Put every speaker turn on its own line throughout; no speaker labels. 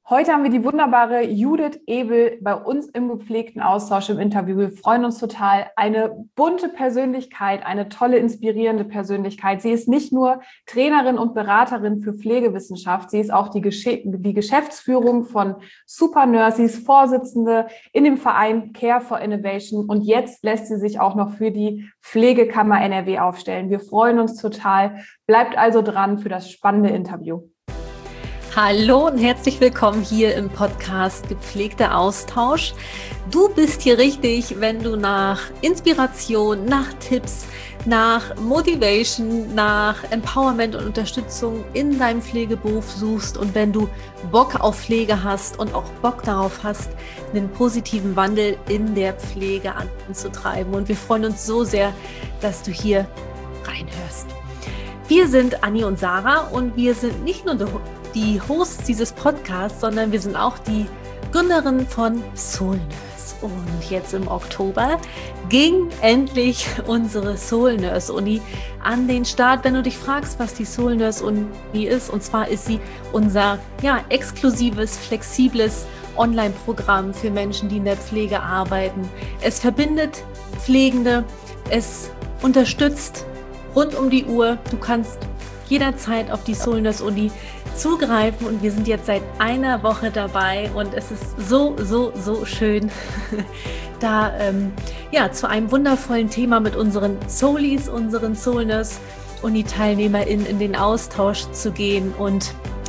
Heute haben wir die wunderbare Judith Ebel bei uns im gepflegten Austausch im Interview. Wir freuen uns total. Eine bunte Persönlichkeit, eine tolle, inspirierende Persönlichkeit. Sie ist nicht nur Trainerin und Beraterin für Pflegewissenschaft, sie ist auch die Geschäftsführung von Supernurse. Sie ist Vorsitzende in dem Verein Care for Innovation und jetzt lässt sie sich auch noch für die Pflegekammer NRW aufstellen. Wir freuen uns total. Bleibt also dran für das spannende Interview.
Hallo und herzlich willkommen hier im Podcast Gepflegter Austausch. Du bist hier richtig, wenn du nach Inspiration, nach Tipps, nach Motivation, nach Empowerment und Unterstützung in deinem Pflegeberuf suchst und wenn du Bock auf Pflege hast und auch Bock darauf hast, einen positiven Wandel in der Pflege anzutreiben. Und wir freuen uns so sehr, dass du hier reinhörst. Wir sind Anni und Sarah und wir sind nicht nur die Hosts dieses Podcasts, sondern wir sind auch die Gründerin von Soulnurse. Und jetzt im Oktober ging endlich unsere Soulnurse Uni an den Start. Wenn du dich fragst, was die Soulnurse Uni ist, und zwar ist sie unser exklusives, flexibles Online-Programm für Menschen, die in der Pflege arbeiten. Es verbindet Pflegende, es unterstützt rund um die Uhr. Du kannst jederzeit auf die Soulnurse Uni zugreifen und wir sind jetzt seit einer Woche dabei und es ist so schön, da zu einem wundervollen Thema mit unseren Soulies, unseren Soulnurse Uni-TeilnehmerInnen in den Austausch zu gehen und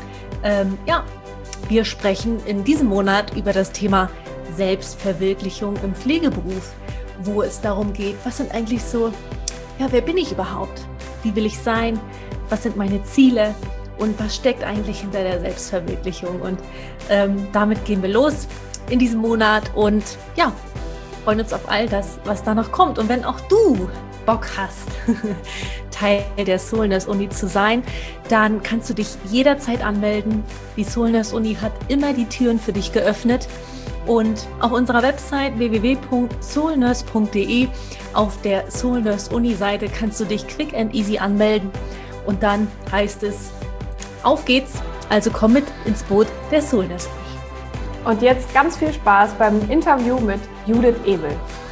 wir sprechen in diesem Monat über das Thema Selbstverwirklichung im Pflegeberuf, wo es darum geht, was sind eigentlich so, wer bin ich überhaupt? Wie will ich sein? Was sind meine Ziele? Und was steckt eigentlich hinter der Selbstverwirklichung? Und damit gehen wir los in diesem Monat und freuen uns auf all das, was da noch kommt. Und wenn auch du Bock hast, Teil der Soulnurse Uni zu sein, dann kannst du dich jederzeit anmelden. Die Soulnurse Uni hat immer die Türen für dich geöffnet. Und auf unserer Website www.soulnurse.de auf der Soulnurse Uni Seite kannst du dich quick and easy anmelden. Und dann heißt es, auf geht's, also komm mit ins Boot der Soulnurse Uni.
Und jetzt ganz viel Spaß beim Interview mit Judith Ebel.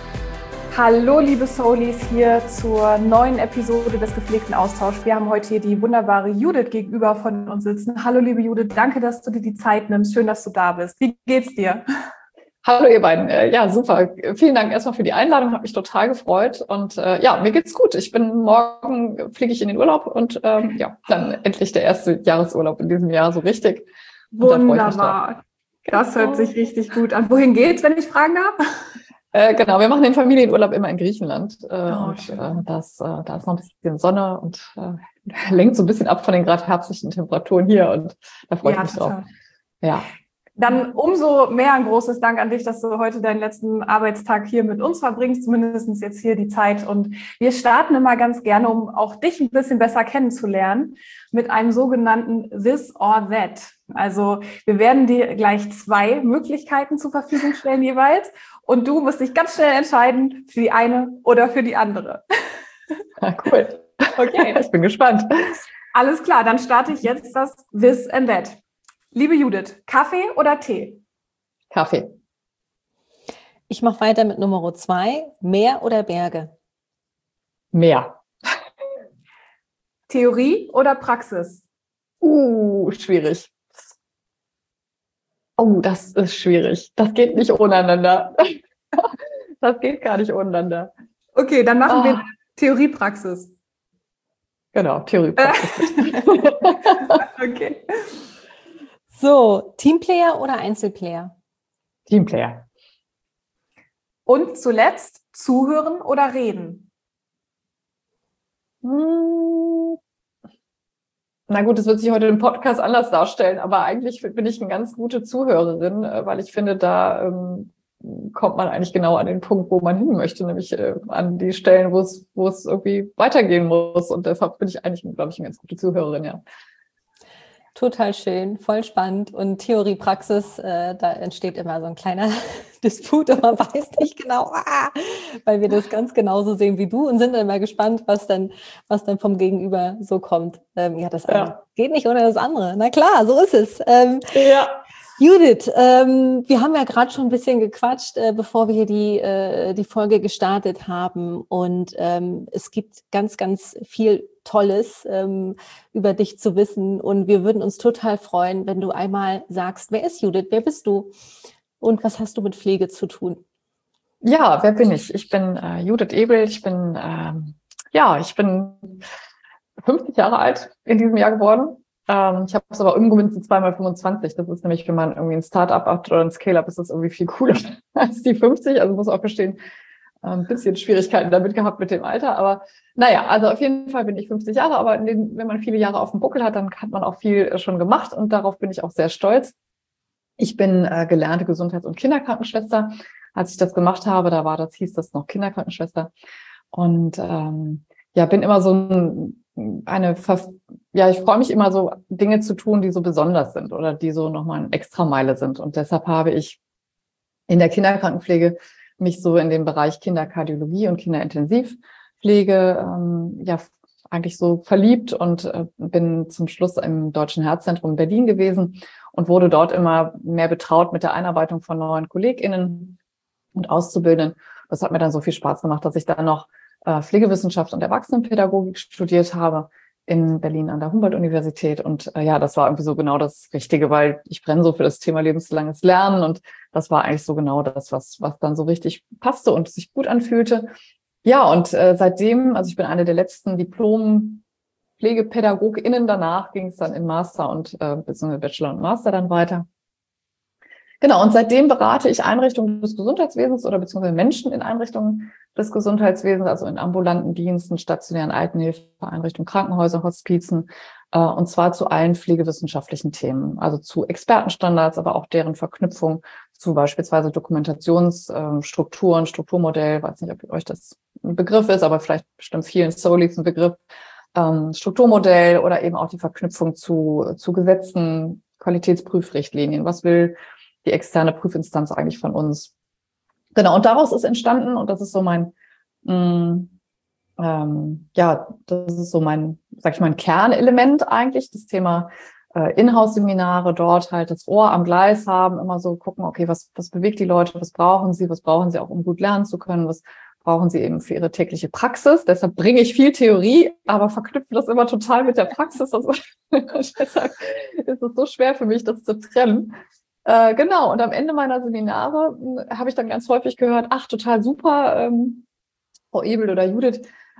Hallo liebe Soulies, hier zur neuen Episode des gepflegten Austauschs. Wir haben heute hier die wunderbare Judith gegenüber von uns sitzen. Hallo liebe Judith, danke, dass du dir die Zeit nimmst. Schön, dass du da bist. Wie geht's dir?
Hallo ihr beiden. Ja, super. Vielen Dank erstmal für die Einladung, hat mich total gefreut. Und mir geht's gut. Fliege ich in den Urlaub und dann endlich der erste Jahresurlaub in diesem Jahr so richtig.
Wunderbar. Das hört sich richtig gut an. Wohin geht's, wenn ich fragen darf?
Genau, wir machen den Familienurlaub immer in Griechenland. Da ist noch ein bisschen Sonne und lenkt so ein bisschen ab von den gerade herbstlichen Temperaturen hier und da freue ich mich drauf. Ja.
Dann umso mehr ein großes Dank an dich, dass du heute deinen letzten Arbeitstag hier mit uns verbringst, zumindest jetzt hier die Zeit. Und wir starten immer ganz gerne, um auch dich ein bisschen besser kennenzulernen, mit einem sogenannten This or That. Also wir werden dir gleich 2 Möglichkeiten zur Verfügung stellen jeweils und du musst dich ganz schnell entscheiden für die eine oder für die andere.
Ja, cool. Okay, ich bin gespannt.
Alles klar, dann starte ich jetzt das This and That. Liebe Judith, Kaffee oder Tee?
Kaffee.
Ich mache weiter mit Nummer 2. Meer oder Berge?
Meer.
Theorie oder Praxis?
Schwierig. Das ist schwierig. Das geht nicht ohneinander. Das geht gar nicht ohneinander.
Okay, dann machen wir Theorie-Praxis.
Genau, Theorie-Praxis.
Okay.
So, Teamplayer oder Einzelplayer?
Teamplayer.
Und zuletzt, zuhören oder reden?
Na gut, das wird sich heute im Podcast anders darstellen, aber eigentlich bin ich eine ganz gute Zuhörerin, weil ich finde, da kommt man eigentlich genau an den Punkt, wo man hin möchte, nämlich an die Stellen, wo es irgendwie weitergehen muss. Und deshalb bin ich eigentlich, glaube ich, eine ganz gute Zuhörerin, ja.
Total schön, voll spannend. Und Theorie, Praxis, da entsteht immer so ein kleiner Disput und man weiß nicht genau, weil wir das ganz genauso sehen wie du und sind immer gespannt, was dann vom Gegenüber so kommt. Das eine geht nicht ohne das andere. Na klar, so ist es.
Ja.
Judith, wir haben ja gerade schon ein bisschen gequatscht, bevor wir hier die Folge gestartet haben. Und es gibt ganz, ganz viel Tolles über dich zu wissen. Und wir würden uns total freuen, wenn du einmal sagst, wer ist Judith, wer bist du und was hast du mit Pflege zu tun?
Ja, wer bin ich? Ich bin Judith Ebel. Ich bin 50 Jahre alt in diesem Jahr geworden. Ich habe es aber umgemünzt 2x25. Das ist nämlich, wenn man irgendwie ein Startup hat oder ein Scale-Up, ist das irgendwie viel cooler als die 50. Also muss auch gestehen, ein bisschen Schwierigkeiten damit gehabt mit dem Alter. Aber naja, also auf jeden Fall bin ich 50 Jahre. Aber wenn man viele Jahre auf dem Buckel hat, dann hat man auch viel schon gemacht. Und darauf bin ich auch sehr stolz. Ich bin gelernte Gesundheits- und Kinderkrankenschwester. Als ich das gemacht habe, hieß das noch Kinderkrankenschwester. Und bin immer so ich freue mich immer so, Dinge zu tun, die so besonders sind oder die so nochmal eine Extrameile sind. Und deshalb habe ich in der Kinderkrankenpflege mich so in den Bereich Kinderkardiologie und Kinderintensivpflege eigentlich so verliebt und bin zum Schluss im Deutschen Herzzentrum in Berlin gewesen und wurde dort immer mehr betraut mit der Einarbeitung von neuen KollegInnen und Auszubildenden. Das hat mir dann so viel Spaß gemacht, dass ich dann noch Pflegewissenschaft und Erwachsenenpädagogik studiert habe in Berlin an der Humboldt-Universität. Und das war irgendwie so genau das Richtige, weil ich brenne so für das Thema lebenslanges Lernen. Und das war eigentlich so genau das, was dann so richtig passte und sich gut anfühlte. Ja, und seitdem, also ich bin eine der letzten Diplom-PflegepädagogInnen. Danach ging es dann in Master und beziehungsweise Bachelor und Master dann weiter. Genau, und seitdem berate ich Einrichtungen des Gesundheitswesens oder beziehungsweise Menschen in Einrichtungen des Gesundheitswesens, also in ambulanten Diensten, stationären Altenhilfeeinrichtungen, Krankenhäuser, Hospizen, und zwar zu allen pflegewissenschaftlichen Themen, also zu Expertenstandards, aber auch deren Verknüpfung zu beispielsweise Dokumentationsstrukturen, Strukturmodell, weiß nicht, ob euch das ein Begriff ist, aber vielleicht bestimmt vielen Solis ein Begriff, Strukturmodell oder eben auch die Verknüpfung zu Gesetzen, Qualitätsprüfrichtlinien, was will die externe Prüfinstanz eigentlich von uns. Genau, und daraus ist entstanden, und das ist so mein Kernelement eigentlich, das Thema Inhouse-Seminare, dort halt das Ohr am Gleis haben, immer so gucken, okay, was bewegt die Leute, was brauchen sie auch, um gut lernen zu können, was brauchen sie eben für ihre tägliche Praxis. Deshalb bringe ich viel Theorie, aber verknüpfe das immer total mit der Praxis. Deshalb ist es so schwer für mich, das zu trennen. Genau, und am Ende meiner Seminare habe ich dann ganz häufig gehört, ach, total super, Frau Ebel oder Judith,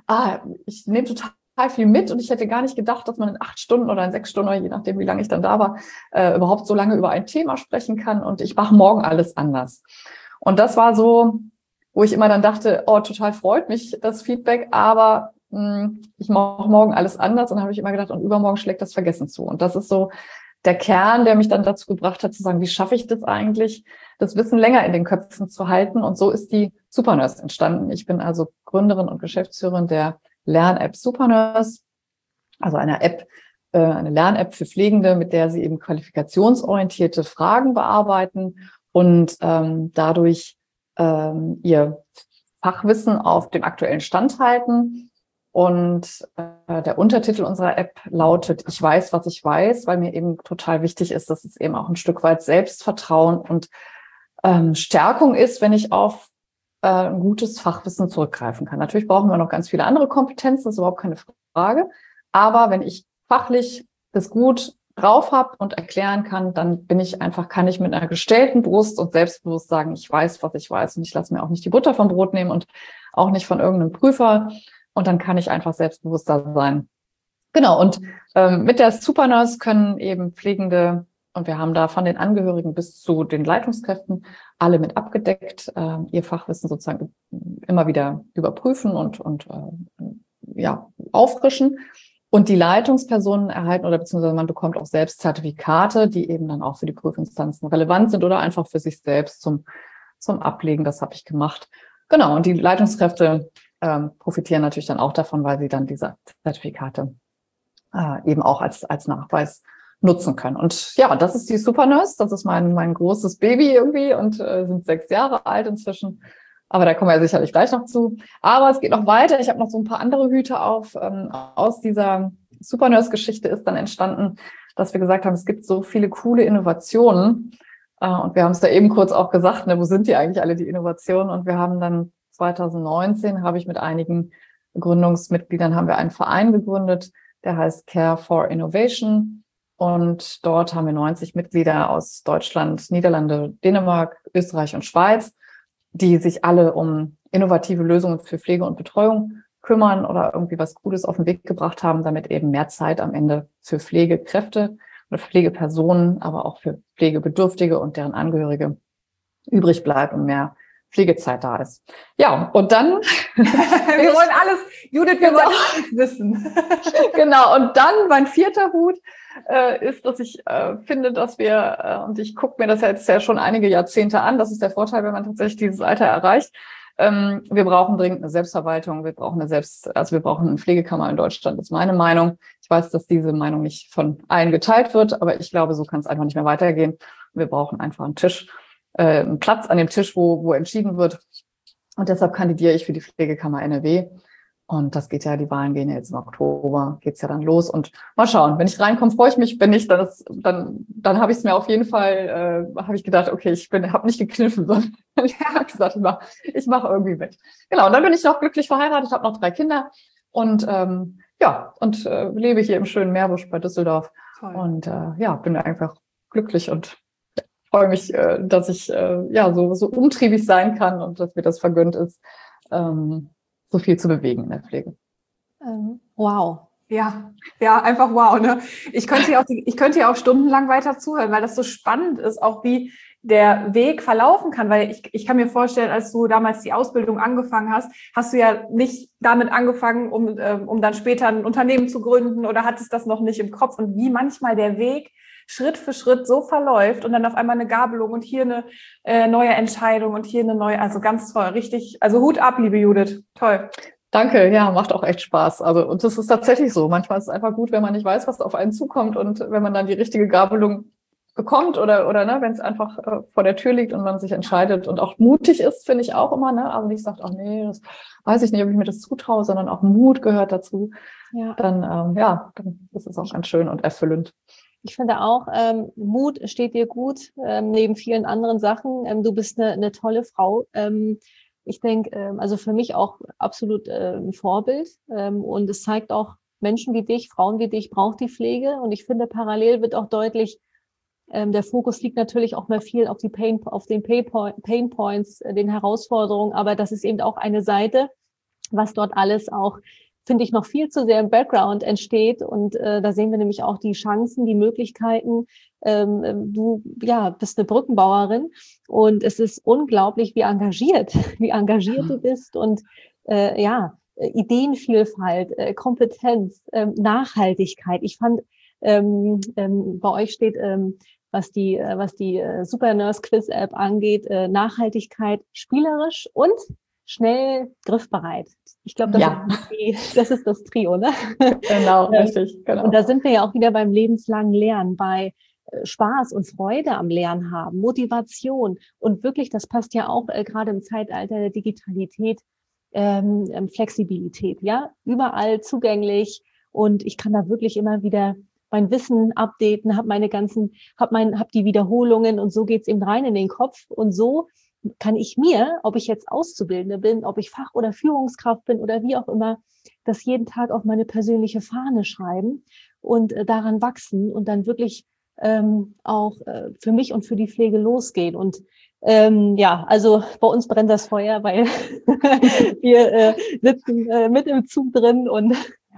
ich nehme total viel mit und ich hätte gar nicht gedacht, dass man in 8 Stunden oder in 6 Stunden, oder je nachdem, wie lange ich dann da war, überhaupt so lange über ein Thema sprechen kann und ich mache morgen alles anders. Und das war so, wo ich immer dann dachte, oh, total freut mich das Feedback, aber ich mache morgen alles anders. Und dann habe ich immer gedacht, und übermorgen schlägt das Vergessen zu. Und das ist so der Kern, der mich dann dazu gebracht hat, zu sagen, wie schaffe ich das eigentlich, das Wissen länger in den Köpfen zu halten? Und so ist die Supernurse entstanden. Ich bin also Gründerin und Geschäftsführerin der Lern-App Supernurse, also eine Lern-App für Pflegende, mit der sie eben qualifikationsorientierte Fragen bearbeiten und dadurch ihr Fachwissen auf dem aktuellen Stand halten. Und der Untertitel unserer App lautet, ich weiß, was ich weiß, weil mir eben total wichtig ist, dass es eben auch ein Stück weit Selbstvertrauen und Stärkung ist, wenn ich auf ein gutes Fachwissen zurückgreifen kann. Natürlich brauchen wir noch ganz viele andere Kompetenzen, das ist überhaupt keine Frage. Aber wenn ich fachlich das gut drauf habe und erklären kann, dann kann ich mit einer gestellten Brust und selbstbewusst sagen, ich weiß, was ich weiß und ich lasse mir auch nicht die Butter vom Brot nehmen und auch nicht von irgendeinem Prüfer. Und dann kann ich einfach selbstbewusster sein. Genau, und mit der Supernurse können eben Pflegende, und wir haben da von den Angehörigen bis zu den Leitungskräften alle mit abgedeckt, ihr Fachwissen sozusagen immer wieder überprüfen und auffrischen. Und die Leitungspersonen erhalten oder beziehungsweise man bekommt auch selbst Zertifikate, die eben dann auch für die Prüfinstanzen relevant sind oder einfach für sich selbst zum Ablegen. Das habe ich gemacht. Genau, und die Leitungskräfte profitieren natürlich dann auch davon, weil sie dann diese Zertifikate eben auch als Nachweis nutzen können. Und ja, das ist die Supernurse, das ist mein großes Baby irgendwie und sind 6 Jahre alt inzwischen. Aber da kommen wir ja sicherlich gleich noch zu. Aber es geht noch weiter. Ich habe noch so ein paar andere Hüte auf. Aus dieser Supernurse-Geschichte ist dann entstanden, dass wir gesagt haben, es gibt so viele coole Innovationen Und wir haben es da eben kurz auch gesagt, ne, wo sind die eigentlich alle, die Innovationen? Und wir haben dann 2019, habe ich mit einigen Gründungsmitgliedern, haben wir einen Verein gegründet, der heißt Care for Innovation. Und dort haben wir 90 Mitglieder aus Deutschland, Niederlande, Dänemark, Österreich und Schweiz, die sich alle um innovative Lösungen für Pflege und Betreuung kümmern oder irgendwie was Gutes auf den Weg gebracht haben, damit eben mehr Zeit am Ende für Pflegekräfte oder Pflegepersonen, aber auch für Pflegebedürftige und deren Angehörige übrig bleibt und mehr Pflegezeit da ist. Ja, und dann...
wir wollen alles, Judith, wir wollen alles wissen.
Genau, und dann mein vierter Hut ist, dass ich finde, dass wir, und ich gucke mir das jetzt ja schon einige Jahrzehnte an, das ist der Vorteil, wenn man tatsächlich dieses Alter erreicht, wir brauchen dringend eine Selbstverwaltung, wir brauchen eine Pflegekammer in Deutschland, das ist meine Meinung. Ich weiß, dass diese Meinung nicht von allen geteilt wird, aber ich glaube, so kann es einfach nicht mehr weitergehen. Wir brauchen einfach einen Tisch, einen Platz an dem Tisch, wo entschieden wird. Und deshalb kandidiere ich für die Pflegekammer NRW. Und das geht ja, die Wahlen gehen ja jetzt im Oktober, geht's ja dann los. Und mal schauen, wenn ich reinkomme, freue ich mich. Wenn nicht, dann habe ich es mir auf jeden Fall, habe ich gedacht, okay, habe nicht gekniffen, sondern ich habe gesagt, ich mache irgendwie mit. Genau, und dann bin ich noch glücklich verheiratet, habe noch 3 Kinder und lebe hier im schönen Meerbusch bei Düsseldorf. Toll. Und bin einfach glücklich und freue mich, dass ich so umtriebig sein kann und dass mir das vergönnt ist, so viel zu bewegen in der Pflege.
Wow. Ja, einfach wow. Ne? Ich könnte hier auch stundenlang weiter zuhören, weil das so spannend ist, auch wie der Weg verlaufen kann, weil ich kann mir vorstellen, als du damals die Ausbildung angefangen hast, hast du ja nicht damit angefangen, um dann später ein Unternehmen zu gründen oder hattest das noch nicht im Kopf und wie manchmal der Weg Schritt für Schritt so verläuft und dann auf einmal eine Gabelung und hier eine neue Entscheidung und hier eine neue, also ganz toll, richtig, also Hut ab, liebe Judith, toll.
Danke, ja, macht auch echt Spaß. Also, und das ist tatsächlich so. Manchmal ist es einfach gut, wenn man nicht weiß, was auf einen zukommt und wenn man dann die richtige Gabelung bekommt oder wenn es einfach vor der Tür liegt und man sich entscheidet und auch mutig ist, finde ich auch immer, ne? Also nicht sagt, ach nee, das weiß ich nicht, ob ich mir das zutraue, sondern auch Mut gehört dazu. Ja. Dann ist es auch ganz schön und erfüllend.
Ich finde auch, Mut steht dir gut, neben vielen anderen Sachen. Du bist eine tolle Frau. Ich denke, also für mich auch absolut ein Vorbild. Und es zeigt auch, Menschen wie dich, Frauen wie dich, braucht die Pflege. Und ich finde, parallel wird auch deutlich, der Fokus liegt natürlich auch mal viel auf den Pain Points, den Herausforderungen. Aber das ist eben auch eine Seite, was dort alles auch, finde ich, noch viel zu sehr im Background entsteht. Und da sehen wir nämlich auch die Chancen, die Möglichkeiten. Du bist eine Brückenbauerin und es ist unglaublich, wie engagiert du bist und Ideenvielfalt, Kompetenz, Nachhaltigkeit. Ich fand, bei euch steht, was die Super Nurse Quiz App angeht, Nachhaltigkeit spielerisch und schnell griffbereit. Ich glaube, das ist das Trio, ne?
Genau, richtig. Genau.
Und da sind wir ja auch wieder beim lebenslangen Lernen, bei Spaß und Freude am Lernen haben, Motivation und wirklich, das passt ja auch gerade im Zeitalter der Digitalität, Flexibilität, ja, überall zugänglich und ich kann da wirklich immer wieder mein Wissen updaten, hab die Wiederholungen und so geht's eben rein in den Kopf und so kann ich mir, ob ich jetzt Auszubildende bin, ob ich Fach- oder Führungskraft bin oder wie auch immer, das jeden Tag auf meine persönliche Fahne schreiben und daran wachsen und dann wirklich auch für mich und für die Pflege losgehen. Und also bei uns brennt das Feuer, weil wir sitzen mit im Zug drin und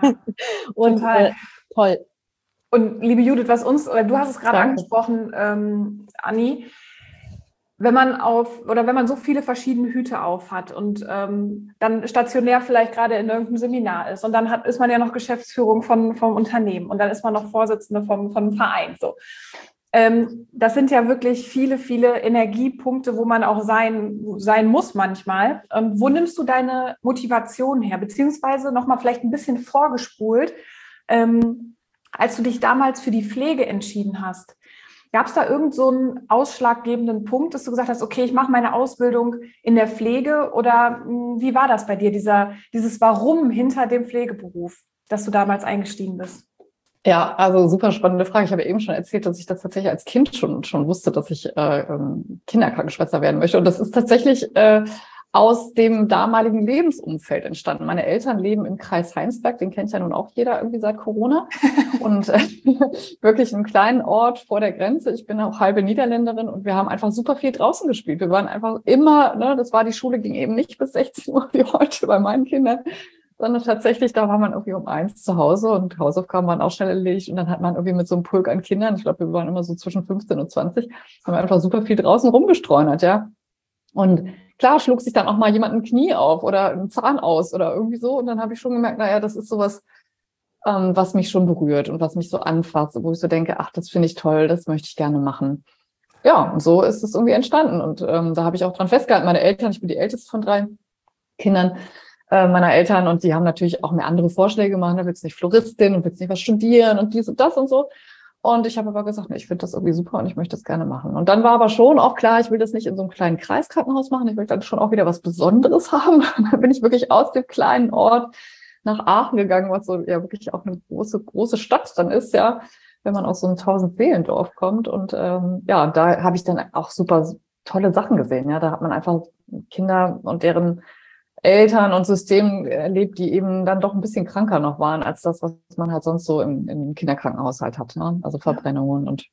toll.
Und liebe Judith, du hast es gerade angesprochen, Anni, wenn man so viele verschiedene Hüte auf hat und dann stationär vielleicht gerade in irgendeinem Seminar ist und dann ist man ja noch Geschäftsführung vom Unternehmen und dann ist man noch Vorsitzende vom Verein. So. Das sind ja wirklich viele, viele Energiepunkte, wo man auch sein muss manchmal. Wo nimmst du deine Motivation her? Beziehungsweise nochmal vielleicht ein bisschen vorgespult, als du dich damals für die Pflege entschieden hast. Gab es da irgend so einen ausschlaggebenden Punkt, dass du gesagt hast, okay, ich mache meine Ausbildung in der Pflege oder wie war das bei dir, dieses Warum hinter dem Pflegeberuf, dass du damals eingestiegen bist?
Ja, also super spannende Frage. Ich habe eben schon erzählt, dass ich das tatsächlich als Kind schon wusste, dass ich Kinderkrankenschwester werden möchte. Und das ist tatsächlich aus dem damaligen Lebensumfeld entstanden. Meine Eltern leben im Kreis Heinsberg, den kennt ja nun auch jeder irgendwie seit Corona. Und wirklich einen kleinen Ort vor der Grenze. Ich bin auch halbe Niederländerin und wir haben einfach super viel draußen gespielt. Wir waren einfach immer, die Schule ging eben nicht bis 16 Uhr wie heute bei meinen Kindern, sondern tatsächlich, da war man irgendwie um 1 zu Hause und Hausaufgaben waren auch schnell erledigt und dann hat man irgendwie mit so einem Pulk an Kindern, ich glaube, wir waren immer so zwischen 15 und 20, haben wir einfach super viel draußen rumgestreunert, ja. Und klar schlug sich dann auch mal jemand ein Knie auf oder ein Zahn aus oder irgendwie so und dann habe ich schon gemerkt, naja, das ist sowas, was mich schon berührt und was mich so anfasst, wo ich so denke, ach, das finde ich toll, das möchte ich gerne machen. Ja, und so ist es irgendwie entstanden und da habe ich auch dran festgehalten. Meine Eltern, ich bin die älteste von 3 Kindern, meiner Eltern und die haben natürlich auch mir andere Vorschläge gemacht, da willst du nicht Floristin und willst nicht was studieren und dies und das und so. Und ich habe aber gesagt, nee, ich finde das irgendwie super und ich möchte das gerne machen. Und dann war aber schon auch klar, ich will das nicht in so einem kleinen Kreiskrankenhaus machen, ich will dann schon auch wieder was Besonderes haben. Und dann bin ich wirklich aus dem kleinen Ort nach Aachen gegangen, was so ja wirklich auch eine große Stadt dann ist, ja, wenn man aus so einem 1000-Seelendorf kommt. Und ja, da habe ich dann auch super tolle Sachen gesehen. Ja, da hat man einfach Kinder und deren Eltern und Systemen erlebt, die eben dann doch ein bisschen kranker noch waren als das, was man halt sonst so im Kinderkrankenhaushalt hat. Ne? Also Verbrennungen und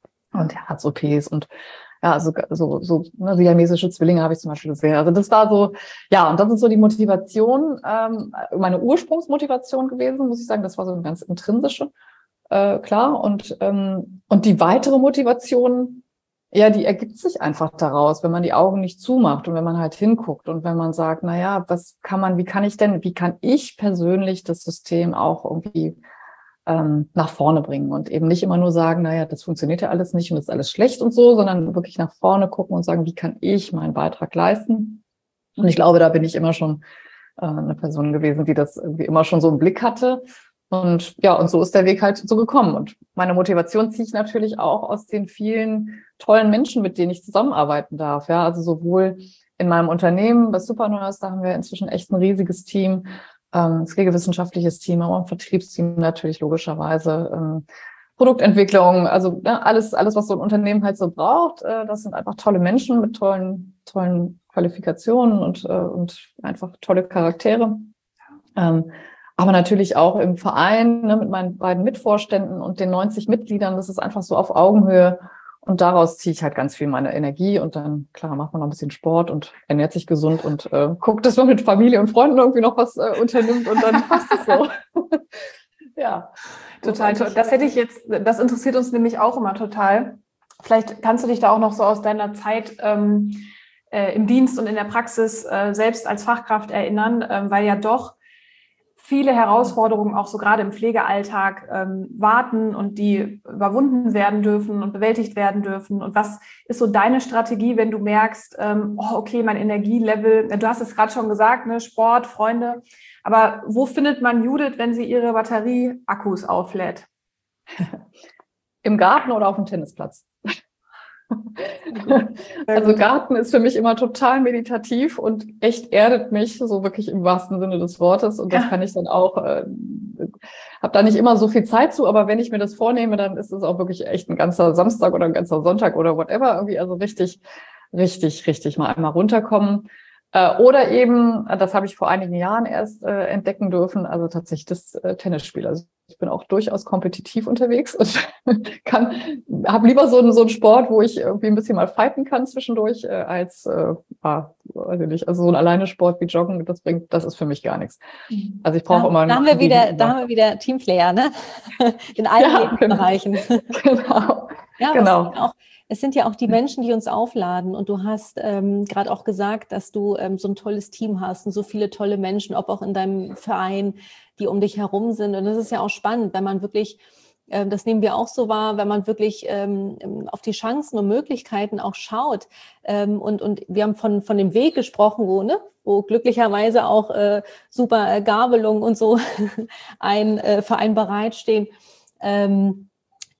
Herz-OPs und ja, also so siamesische Zwillinge habe ich zum Beispiel gesehen. Also das war so, ja, und das ist so die Motivation, meine Ursprungsmotivation gewesen, muss ich sagen. Das war so eine ganz intrinsische, klar. Und die weitere Motivation, ja, die ergibt sich einfach daraus, wenn man die Augen nicht zumacht und wenn man halt hinguckt und wenn man sagt, na ja, wie kann ich persönlich das System auch irgendwie nach vorne bringen und eben nicht immer nur sagen, na ja, das funktioniert ja alles nicht und das ist alles schlecht und so, sondern wirklich nach vorne gucken und sagen, wie kann ich meinen Beitrag leisten? Und ich glaube, da bin ich immer schon eine Person gewesen, die das irgendwie immer schon so im Blick hatte. Und ja, und so ist der Weg halt so gekommen. Und meine Motivation ziehe ich natürlich auch aus den vielen tollen Menschen, mit denen ich zusammenarbeiten darf. Ja, also sowohl in meinem Unternehmen, bei Supernurse, da haben wir inzwischen echt ein riesiges Team, pflegewissenschaftliches Team, aber auch ein Vertriebsteam natürlich logischerweise, Produktentwicklung, also alles, was so ein Unternehmen halt so braucht. Das sind einfach tolle Menschen mit tollen Qualifikationen und einfach tolle Charaktere. Aber natürlich auch im Verein, ne, mit meinen beiden Mitvorständen und den 90 Mitgliedern, das ist einfach so auf Augenhöhe. Und daraus ziehe ich halt ganz viel meine Energie und dann, klar, macht man noch ein bisschen Sport und ernährt sich gesund und guckt, dass man mit Familie und Freunden irgendwie noch was unternimmt und dann passt es so. Ja.
Total toll. Das interessiert uns nämlich auch immer total. Vielleicht kannst du dich da auch noch so aus deiner Zeit im Dienst und in der Praxis selbst als Fachkraft erinnern, weil ja doch viele Herausforderungen auch so gerade im Pflegealltag warten und die überwunden werden dürfen und bewältigt werden dürfen. Und was ist so deine Strategie, wenn du merkst, okay, mein Energielevel, du hast es gerade schon gesagt, ne, Sport, Freunde, aber wo findet man Judith, wenn sie ihre Batterieakkus auflädt?
Im Garten oder auf dem Tennisplatz? Also Garten ist für mich immer total meditativ und echt erdet mich, so wirklich im wahrsten Sinne des Wortes. Und das kann ich dann auch, habe da nicht immer so viel Zeit zu, aber wenn ich mir das vornehme, dann ist es auch wirklich echt ein ganzer Samstag oder ein ganzer Sonntag oder whatever, irgendwie also richtig mal einmal runterkommen. Oder eben, das habe ich vor einigen Jahren erst entdecken dürfen, also tatsächlich das Tennisspiel. Also ich bin auch durchaus kompetitiv unterwegs und habe lieber so einen Sport, wo ich irgendwie ein bisschen mal fighten kann zwischendurch, als weiß ich nicht, also so ein Alleinesport wie Joggen, das ist für mich gar nichts. Also ich brauche immer.
Da haben wir wieder Teamplayer, ne? In allen Lebensbereichen.
Genau.
Ja,
genau.
Es sind ja auch die Menschen, die uns aufladen. Und du hast gerade auch gesagt, dass du so ein tolles Team hast und so viele tolle Menschen, ob auch in deinem Verein, die um dich herum sind. Und das ist ja auch spannend, wenn man wirklich, das nehmen wir auch so wahr, wenn man wirklich auf die Chancen und Möglichkeiten auch schaut. Und wir haben von dem Weg gesprochen, wo glücklicherweise auch super Gabelung und so ein Verein bereitstehen.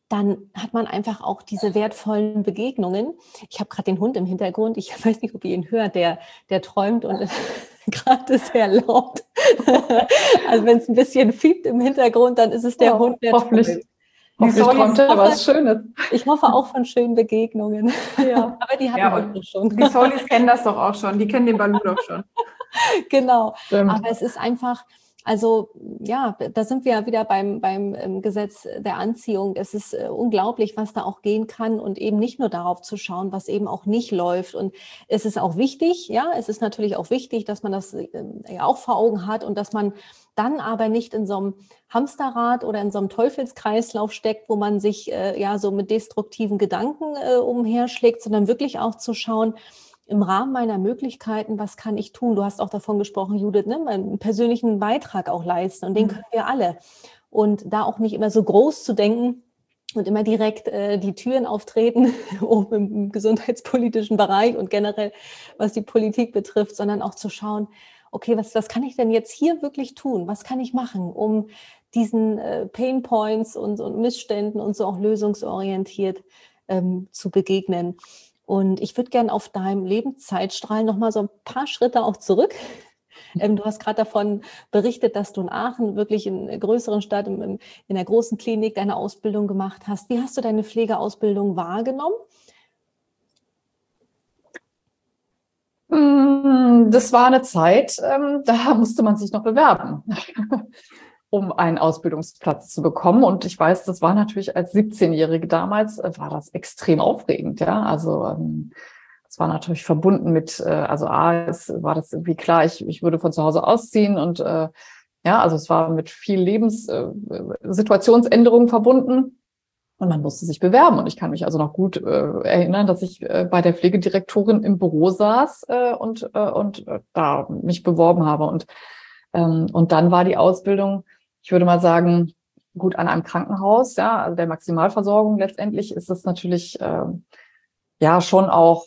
dann hat man einfach auch diese wertvollen Begegnungen. Ich habe gerade den Hund im Hintergrund, ich weiß nicht, ob ihr ihn hört, der träumt und gerade sehr laut. Also wenn es ein bisschen fiebt im Hintergrund, dann ist es der Hund, der träumt.
Hoffentlich träumt er was Schönes.
Ich hoffe auch von schönen Begegnungen.
Ja.
Aber die hatten wir schon.
Die Solis kennen das doch auch schon, die kennen den Balu doch schon.
Genau,
Stimmt.
aber es ist einfach... Also ja, da sind wir ja wieder beim Gesetz der Anziehung. Es ist unglaublich, was da auch gehen kann und eben nicht nur darauf zu schauen, was eben auch nicht läuft. Und es ist auch wichtig, ja, es ist natürlich auch wichtig, dass man das ja auch vor Augen hat und dass man dann aber nicht in so einem Hamsterrad oder in so einem Teufelskreislauf steckt, wo man sich ja so mit destruktiven Gedanken umherschlägt, sondern wirklich auch zu schauen, im Rahmen meiner Möglichkeiten, was kann ich tun? Du hast auch davon gesprochen, Judith, ne? Meinen persönlichen Beitrag auch leisten und den können wir alle. Und da auch nicht immer so groß zu denken und immer direkt die Türen auftreten, im gesundheitspolitischen Bereich und generell, was die Politik betrifft, sondern auch zu schauen, okay, was kann ich denn jetzt hier wirklich tun? Was kann ich machen, um diesen Pain Points und Missständen und so auch lösungsorientiert zu begegnen? Und ich würde gerne auf deinem Lebenszeitstrahl nochmal so ein paar Schritte auch zurück. Du hast gerade davon berichtet, dass du in Aachen wirklich in einer größeren Stadt, in der großen Klinik deine Ausbildung gemacht hast. Wie hast du deine Pflegeausbildung wahrgenommen?
Das war eine Zeit, da musste man sich noch bewerben, um einen Ausbildungsplatz zu bekommen. Und ich weiß, das war natürlich als 17-Jährige damals, war das extrem aufregend. Ja, also es war natürlich verbunden mit, war das irgendwie klar, ich würde von zu Hause ausziehen und ja, also es war mit viel Lebenssituationsänderungen verbunden. Und man musste sich bewerben. Und ich kann mich also noch gut erinnern, dass ich bei der Pflegedirektorin im Büro saß und da mich beworben habe. Und dann war die Ausbildung, ich würde mal sagen, gut an einem Krankenhaus, ja, also der Maximalversorgung letztendlich ist es natürlich ja schon auch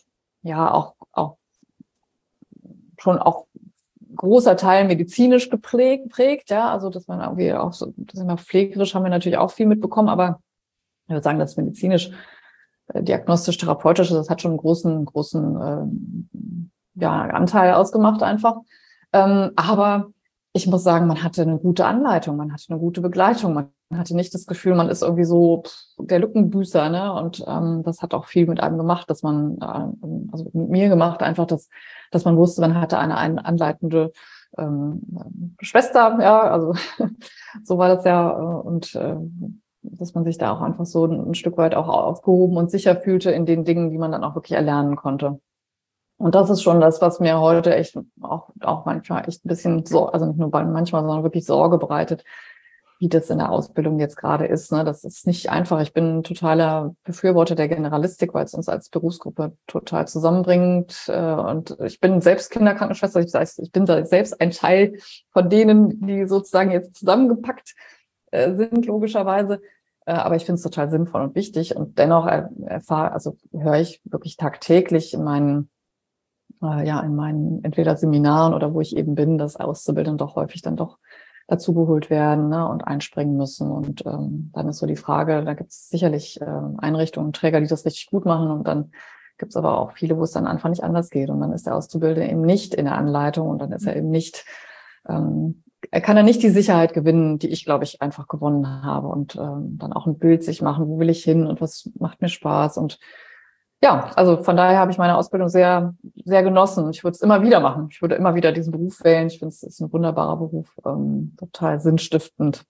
großer Teil medizinisch geprägt, ja, also dass man irgendwie auch so, das ist immer pflegerisch, haben wir natürlich auch viel mitbekommen, aber ich würde sagen, das medizinisch, diagnostisch-therapeutisch, das hat schon einen großen Anteil ausgemacht einfach. Aber ich muss sagen, man hatte eine gute Anleitung, man hatte eine gute Begleitung, man hatte nicht das Gefühl, man ist irgendwie so der Lückenbüßer, ne? Und das hat auch viel mit einem gemacht, dass man, also mit mir gemacht, einfach, dass man wusste, man hatte eine anleitende Schwester, ja, also so war das ja und dass man sich da auch einfach so ein Stück weit auch aufgehoben und sicher fühlte in den Dingen, die man dann auch wirklich erlernen konnte. Und das ist schon das, was mir heute echt auch manchmal echt ein bisschen also nicht nur manchmal, sondern wirklich Sorge bereitet, wie das in der Ausbildung jetzt gerade ist. Ne? Das ist nicht einfach. Ich bin ein totaler Befürworter der Generalistik, weil es uns als Berufsgruppe total zusammenbringt. Und ich bin selbst Kinderkrankenschwester. Ich bin da selbst ein Teil von denen, die sozusagen jetzt zusammengepackt sind, logischerweise. Aber ich finde es total sinnvoll und wichtig. Und dennoch höre ich wirklich tagtäglich in meinen entweder Seminaren oder wo ich eben bin, dass Auszubildende doch häufig dann doch dazugeholt werden, ne, und einspringen müssen. Und dann ist so die Frage, da gibt es sicherlich Einrichtungen, Träger, die das richtig gut machen. Und dann gibt es aber auch viele, wo es dann einfach nicht anders geht. Und dann ist der Auszubildende eben nicht in der Anleitung und dann ist er eben nicht er kann ja nicht die Sicherheit gewinnen, die ich, glaube ich, einfach gewonnen habe und dann auch ein Bild sich machen, wo will ich hin und was macht mir Spaß. Und ja, also von daher habe ich meine Ausbildung sehr, sehr genossen. Ich würde es immer wieder machen. Ich würde immer wieder diesen Beruf wählen. Ich finde, es ist ein wunderbarer Beruf, total sinnstiftend.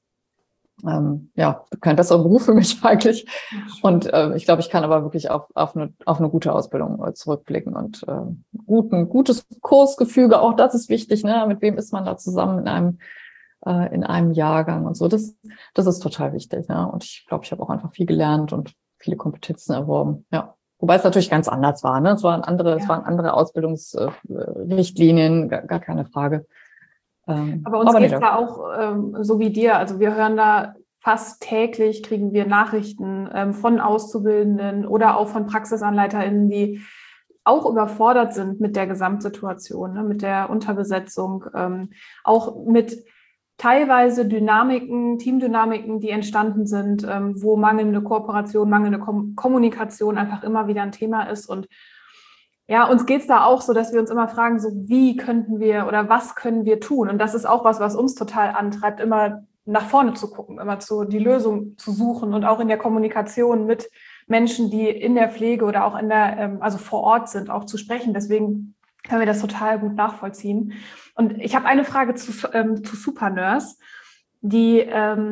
Kein besserer Beruf für mich eigentlich. Und ich glaube, ich kann aber wirklich auf eine gute Ausbildung zurückblicken und gutes Kursgefüge, auch das ist wichtig, ne? Mit wem ist man da zusammen in einem Jahrgang und so. Das ist total wichtig, ne? Und ich glaube, ich habe auch einfach viel gelernt und viele Kompetenzen erworben, ja. Wobei es natürlich ganz anders war, ne? Es waren andere Ausbildungsrichtlinien, gar keine Frage.
Aber uns geht es da auch so wie dir. Also wir hören da fast täglich, kriegen wir Nachrichten von Auszubildenden oder auch von PraxisanleiterInnen, die auch überfordert sind mit der Gesamtsituation, ne, mit der Unterbesetzung, auch mit teilweise Dynamiken, Teamdynamiken, die entstanden sind, wo mangelnde Kooperation, mangelnde Kommunikation einfach immer wieder ein Thema ist. Und ja, uns geht es da auch so, dass wir uns immer fragen, so wie könnten wir oder was können wir tun? Und das ist auch was uns total antreibt, immer nach vorne zu gucken, immer die Lösung zu suchen und auch in der Kommunikation mit Menschen, die in der Pflege oder auch also vor Ort sind, auch zu sprechen. Deswegen können wir das total gut nachvollziehen. Und ich habe eine Frage zu Supernurse. Die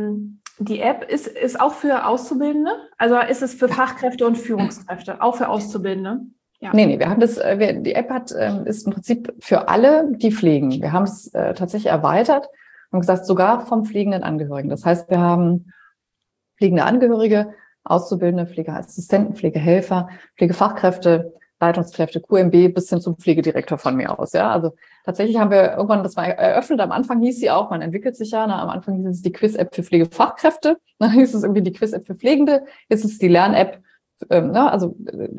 App ist auch für Auszubildende? Also ist es für Fachkräfte und Führungskräfte, auch für Auszubildende?
Ja. Nee, wir haben die App ist im Prinzip für alle, die pflegen. Wir haben es tatsächlich erweitert und gesagt, sogar vom pflegenden Angehörigen. Das heißt, wir haben pflegende Angehörige, Auszubildende, Pflegeassistenten, Pflegehelfer, Pflegefachkräfte, Leitungskräfte, QMB bis hin zum Pflegedirektor von mir aus. Ja, also tatsächlich haben wir irgendwann das mal eröffnet. Am Anfang hieß sie auch, man entwickelt sich ja. Am Anfang hieß es die Quiz-App für Pflegefachkräfte. Dann hieß es irgendwie die Quiz-App für Pflegende. Jetzt ist es die Lern-App. Also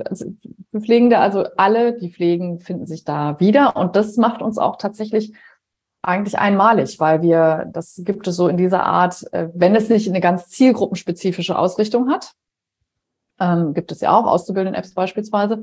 für Pflegende, also alle, die pflegen, finden sich da wieder. Und das macht uns auch tatsächlich eigentlich einmalig, weil das gibt es so in dieser Art, wenn es nicht eine ganz zielgruppenspezifische Ausrichtung hat, gibt es ja auch Auszubildenden-Apps beispielsweise,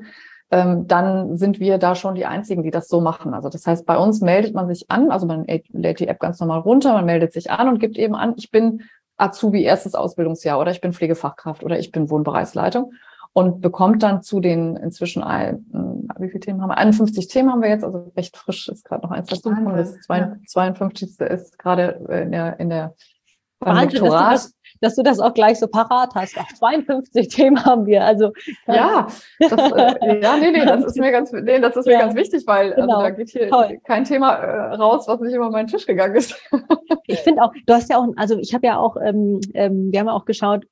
dann sind wir da schon die Einzigen, die das so machen. Also das heißt, bei uns meldet man sich an, also man lädt die App ganz normal runter, man meldet sich an und gibt eben an, ich bin Azubi erstes Ausbildungsjahr oder ich bin Pflegefachkraft oder ich bin Wohnbereichsleitung und bekommt dann zu den inzwischen wie viele Themen haben wir? 51 Themen haben wir jetzt, also recht frisch ist gerade noch eins dazu gekommen. Das 52. ist gerade in der beim Lektorat.
Dass du das auch gleich so parat hast. Ach, 52 Themen haben wir. Also
das ist mir ganz wichtig, weil also da geht hier kein Thema raus, was nicht über meinen Tisch gegangen ist.
Ich finde auch, du hast ja auch, also ich habe ja auch, wir haben ja auch geschaut,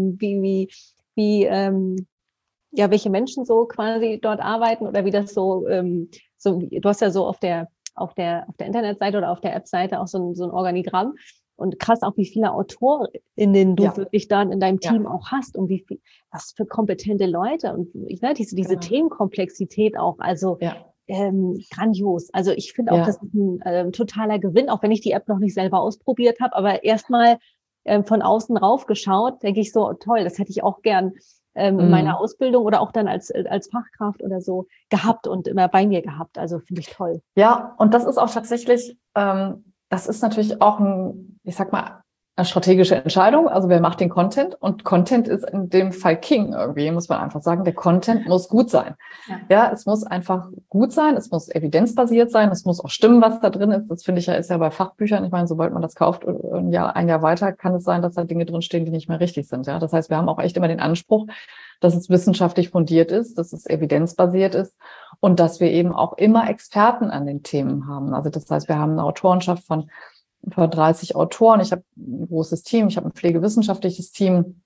welche Menschen so quasi dort arbeiten oder wie das so, du hast ja so auf der Internetseite oder auf der App-Seite auch so ein Organigramm. Und krass auch, wie viele AutorInnen du wirklich dann in deinem Team auch hast und was für kompetente Leute und diese Themenkomplexität auch, also grandios. Also ich finde auch, das ist ein totaler Gewinn, auch wenn ich die App noch nicht selber ausprobiert habe, aber erstmal von außen rauf geschaut, denke ich so, toll, das hätte ich auch gern in meiner Ausbildung oder auch dann als Fachkraft oder so gehabt und immer bei mir gehabt. Also finde ich toll.
Ja, und das ist auch tatsächlich das ist natürlich auch eine strategische Entscheidung. Also wer macht den Content? Und Content ist in dem Fall King irgendwie, muss man einfach sagen. Der Content muss gut sein. Ja, es muss einfach gut sein. Es muss evidenzbasiert sein. Es muss auch stimmen, was da drin ist. Das finde ich ist ja bei Fachbüchern. Ich meine, sobald man das kauft, ein Jahr weiter, kann es sein, dass da Dinge drinstehen, die nicht mehr richtig sind. Ja, das heißt, wir haben auch echt immer den Anspruch, dass es wissenschaftlich fundiert ist, dass es evidenzbasiert ist und dass wir eben auch immer Experten an den Themen haben. Also das heißt, wir haben eine Autorenschaft von etwa 30 Autoren. Ich habe ein großes Team, ich habe ein pflegewissenschaftliches Team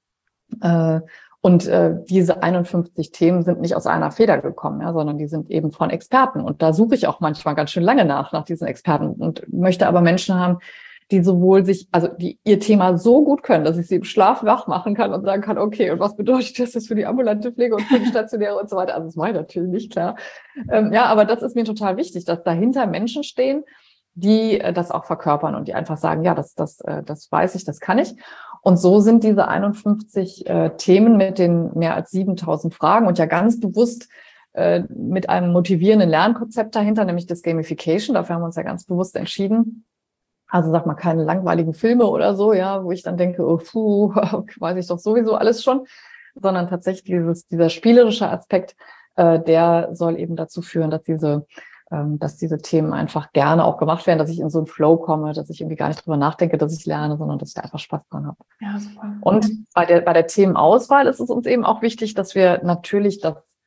und diese 51 Themen sind nicht aus einer Feder gekommen, sondern die sind eben von Experten. Und da suche ich auch manchmal ganz schön lange nach diesen Experten und möchte aber Menschen haben, die die ihr Thema so gut können, dass ich sie im Schlaf wach machen kann und sagen kann, okay, und was bedeutet das jetzt für die ambulante Pflege und für die stationäre und so weiter? Also das war natürlich nicht klar. Aber das ist mir total wichtig, dass dahinter Menschen stehen, die das auch verkörpern und die einfach sagen, ja, das weiß ich, das kann ich. Und so sind diese 51 Themen mit den mehr als 7.000 Fragen und ja ganz bewusst mit einem motivierenden Lernkonzept dahinter, nämlich das Gamification. Dafür haben wir uns ja ganz bewusst entschieden. Also sag mal keine langweiligen Filme oder so, wo ich dann denke, weiß ich doch sowieso alles schon, sondern tatsächlich dieser spielerische Aspekt, der soll eben dazu führen, dass diese Themen einfach gerne auch gemacht werden, dass ich in so einen Flow komme, dass ich irgendwie gar nicht drüber nachdenke, dass ich lerne, sondern dass ich da einfach Spaß dran habe.
Ja, super.
Und bei der Themenauswahl ist es uns eben auch wichtig, dass wir natürlich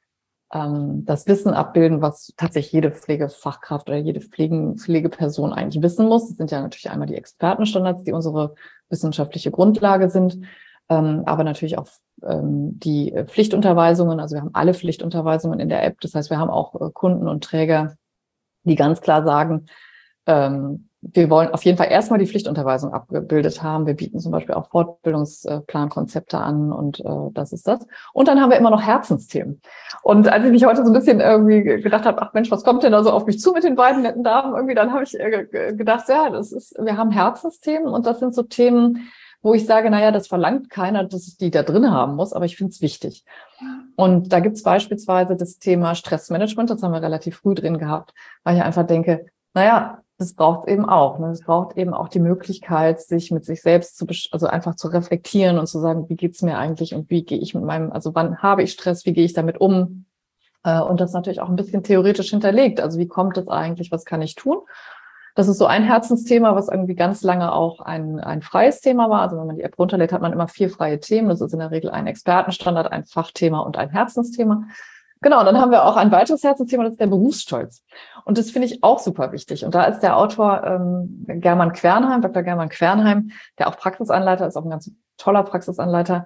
das Wissen abbilden, was tatsächlich jede Pflegefachkraft oder jede Pflegeperson eigentlich wissen muss. Das sind ja natürlich einmal die Expertenstandards, die unsere wissenschaftliche Grundlage sind, aber natürlich auch die Pflichtunterweisungen. Also wir haben alle Pflichtunterweisungen in der App. Das heißt, wir haben auch Kunden und Träger, die ganz klar sagen, wir wollen auf jeden Fall erstmal die Pflichtunterweisung abgebildet haben. Wir bieten zum Beispiel auch Fortbildungsplankonzepte an und das ist das. Und dann haben wir immer noch Herzensthemen. Und als ich mich heute so ein bisschen irgendwie gedacht habe, ach Mensch, was kommt denn da so auf mich zu mit den beiden netten Damen? Irgendwie, dann habe ich gedacht, ja, wir haben Herzensthemen und das sind so Themen, wo ich sage, naja, das verlangt keiner, dass ich die da drin haben muss, aber ich finde es wichtig. Und da gibt es beispielsweise das Thema Stressmanagement, das haben wir relativ früh drin gehabt, weil ich einfach denke, naja, das braucht es eben auch. Ne? Es braucht eben auch die Möglichkeit, sich mit sich selbst also einfach zu reflektieren und zu sagen, wie geht's mir eigentlich und wie gehe ich also wann habe ich Stress, wie gehe ich damit um? Und das natürlich auch ein bisschen theoretisch hinterlegt. Also wie kommt es eigentlich, was kann ich tun? Das ist so ein Herzensthema, was irgendwie ganz lange auch ein freies Thema war. Also wenn man die App runterlädt, hat man immer 4 freie Themen. Das ist in der Regel ein Expertenstandard, ein Fachthema und ein Herzensthema. Genau, und dann haben wir auch ein weiteres Herzensthema, das ist der Berufsstolz. Und das finde ich auch super wichtig. Und da ist der Autor German Quernheim, Dr. German Quernheim, der auch Praxisanleiter ist, auch ein ganz toller Praxisanleiter.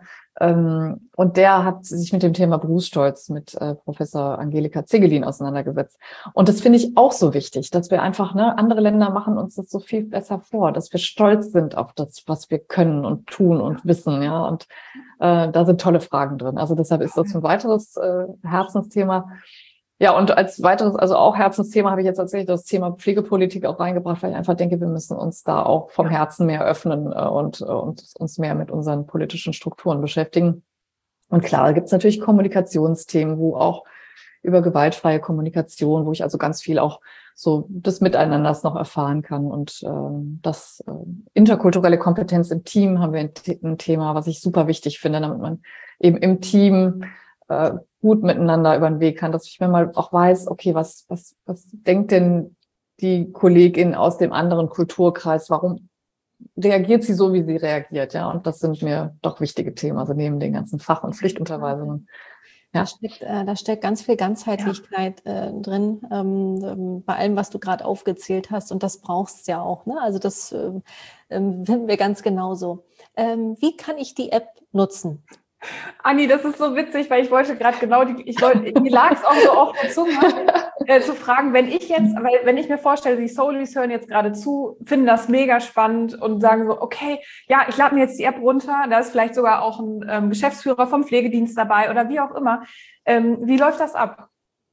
Und der hat sich mit dem Thema Berufsstolz mit Professor Angelika Zegelin auseinandergesetzt. Und das finde ich auch so wichtig, dass wir einfach, andere Länder machen uns das so viel besser vor, dass wir stolz sind auf das, was wir können und tun und wissen, ja. Und da sind tolle Fragen drin. Also deshalb ist das ein weiteres Herzensthema. Ja, und als weiteres, also auch Herzensthema, habe ich jetzt tatsächlich das Thema Pflegepolitik auch reingebracht, weil ich einfach denke, wir müssen uns da auch vom Herzen mehr öffnen und uns mehr mit unseren politischen Strukturen beschäftigen. Und klar, da gibt es natürlich Kommunikationsthemen, wo auch über gewaltfreie Kommunikation, wo ich also ganz viel auch so des Miteinanders noch erfahren kann. Und das interkulturelle Kompetenz im Team haben wir ein Thema, was ich super wichtig finde, damit man eben im Team gut miteinander über den Weg kann, dass ich mir mal auch weiß, okay, was denkt denn die Kollegin aus dem anderen Kulturkreis, warum reagiert sie so, wie sie reagiert, ja, und das sind mir doch wichtige Themen, also neben den ganzen Fach- und Pflichtunterweisungen. Ja.
Da steckt ganz viel Ganzheitlichkeit drin, bei allem, was du gerade aufgezählt hast, und das brauchst du ja auch, ne? Also das finden wir ganz genauso. Wie kann ich die App nutzen?
Anni, das ist so witzig, weil ich wollte gerade mir lag es auch so auf der Zunge, zu fragen, wenn ich mir vorstelle, die Soulies hören jetzt gerade zu, finden das mega spannend und sagen so, okay, ja, ich lade mir jetzt die App runter, da ist vielleicht sogar auch ein Geschäftsführer vom Pflegedienst dabei oder wie auch immer. Wie läuft das ab?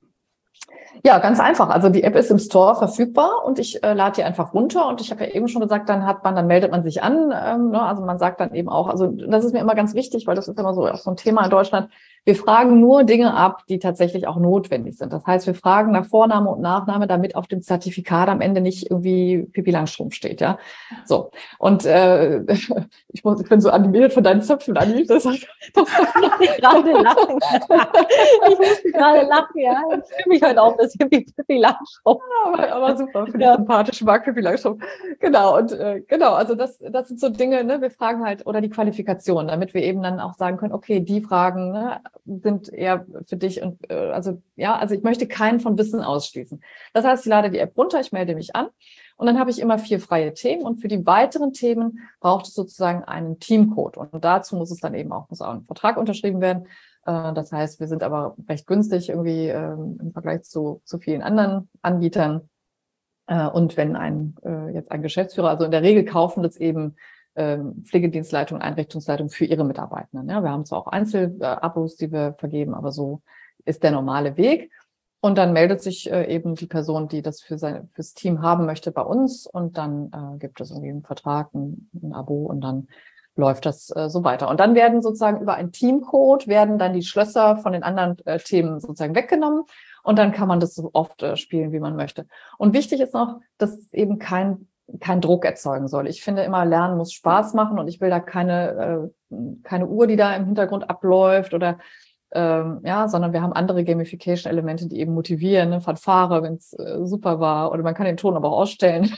Ja, ganz einfach. Also die App ist im Store verfügbar und ich lade die einfach runter und ich habe ja eben schon gesagt, dann meldet man sich an. Also man sagt dann eben auch, also das ist mir immer ganz wichtig, weil das ist immer so auch so ein Thema in Deutschland. Wir fragen nur Dinge ab, die tatsächlich auch notwendig sind. Das heißt, wir fragen nach Vorname und Nachname, damit auf dem Zertifikat am Ende nicht irgendwie Pippi Langstrumpf steht, ja. So. Und ich bin so animiert von deinen Zöpfen, Anni. Das muss
ich gerade lachen. Ich musste gerade lachen, ja. Ich fühle mich heute auch ein bisschen wie Pippi Langstrumpf.
Aber super, finde ich sympathisch, mag Pippi Langstrumpf. Genau, und also das sind so Dinge, ne, wir fragen halt, oder die Qualifikation, damit wir eben dann auch sagen können, okay, die Fragen, ne, sind eher für dich und also ich möchte keinen von Wissen ausschließen. Das heißt, ich lade die App runter, ich melde mich an und dann habe ich immer 4 freie Themen und für die weiteren Themen braucht es sozusagen einen Teamcode und dazu muss auch ein Vertrag unterschrieben werden. Das heißt, wir sind aber recht günstig irgendwie im Vergleich zu vielen anderen Anbietern. Und wenn jetzt ein Geschäftsführer, also in der Regel kaufen das eben Pflegedienstleitung, Einrichtungsleitung für ihre Mitarbeitenden. Ja, wir haben zwar auch Einzelabos, die wir vergeben, aber so ist der normale Weg. Und dann meldet sich eben die Person, die das fürs Team haben möchte, bei uns. Und dann gibt es irgendwie einen Vertrag, ein Abo und dann läuft das so weiter. Und dann werden sozusagen über einen Teamcode dann die Schlösser von den anderen Themen sozusagen weggenommen. Und dann kann man das so oft spielen, wie man möchte. Und wichtig ist noch, dass es eben kein Druck erzeugen soll. Ich finde immer, Lernen muss Spaß machen und ich will da keine Uhr, die da im Hintergrund abläuft oder sondern wir haben andere Gamification-Elemente, die eben motivieren, ne? Fanfare, wenn es super war, oder man kann den Ton aber auch ausstellen.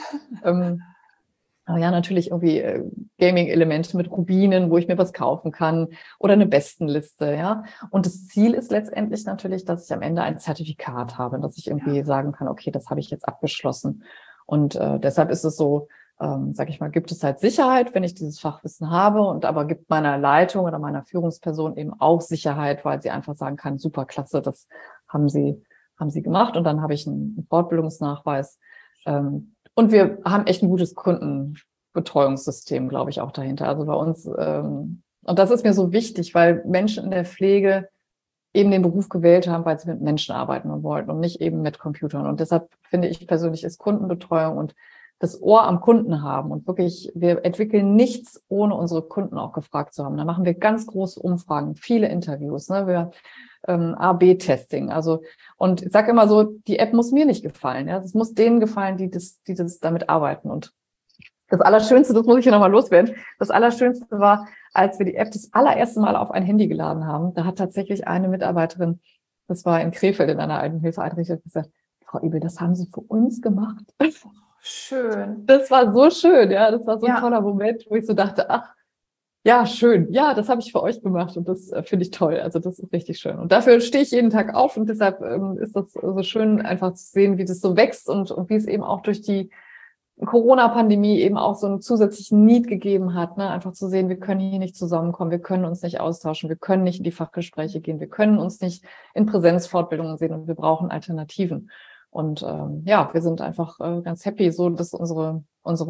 Aber ja, natürlich irgendwie Gaming-Elemente mit Rubinen, wo ich mir was kaufen kann oder eine Bestenliste, ja. Und das Ziel ist letztendlich natürlich, dass ich am Ende ein Zertifikat habe, dass ich irgendwie sagen kann, okay, das habe ich jetzt abgeschlossen. Und deshalb ist es so, sage ich mal, gibt es halt Sicherheit, wenn ich dieses Fachwissen habe aber gibt meiner Leitung oder meiner Führungsperson eben auch Sicherheit, weil sie einfach sagen kann, super, klasse, das haben sie gemacht und dann habe ich einen Fortbildungsnachweis. Und wir haben echt ein gutes Kundenbetreuungssystem, glaube ich, auch dahinter. Also bei uns, und das ist mir so wichtig, weil Menschen in der Pflege eben den Beruf gewählt haben, weil sie mit Menschen arbeiten wollten und nicht eben mit Computern. Und deshalb finde ich persönlich, ist Kundenbetreuung und das Ohr am Kunden haben und wirklich, wir entwickeln nichts, ohne unsere Kunden auch gefragt zu haben. Da machen wir ganz große Umfragen, viele Interviews, ne? Wir A/B-Testing. Also, und ich sage immer so, die App muss mir nicht gefallen. Ja, das muss denen gefallen, die das damit arbeiten. Und das Allerschönste, das muss ich hier nochmal loswerden. Das Allerschönste war, als wir die App das allererste Mal auf ein Handy geladen haben, da hat tatsächlich eine Mitarbeiterin, das war in Krefeld in einer Altenhilfeeinrichtung, gesagt, Frau Ibel, das haben Sie für uns gemacht.
Schön.
Das war so schön, ja, das war so ein toller Moment, wo ich so dachte, ach, ja, schön, ja, das habe ich für euch gemacht und das finde ich toll, also das ist richtig schön. Und dafür stehe ich jeden Tag auf und deshalb ist das so schön, einfach zu sehen, wie das so wächst und wie es eben auch durch die Corona-Pandemie eben auch so einen zusätzlichen Need gegeben hat, ne? Einfach zu sehen, wir können hier nicht zusammenkommen, wir können uns nicht austauschen, wir können nicht in die Fachgespräche gehen, wir können uns nicht in Präsenzfortbildungen sehen und wir brauchen Alternativen. Und ja, wir sind einfach ganz happy, so dass unsere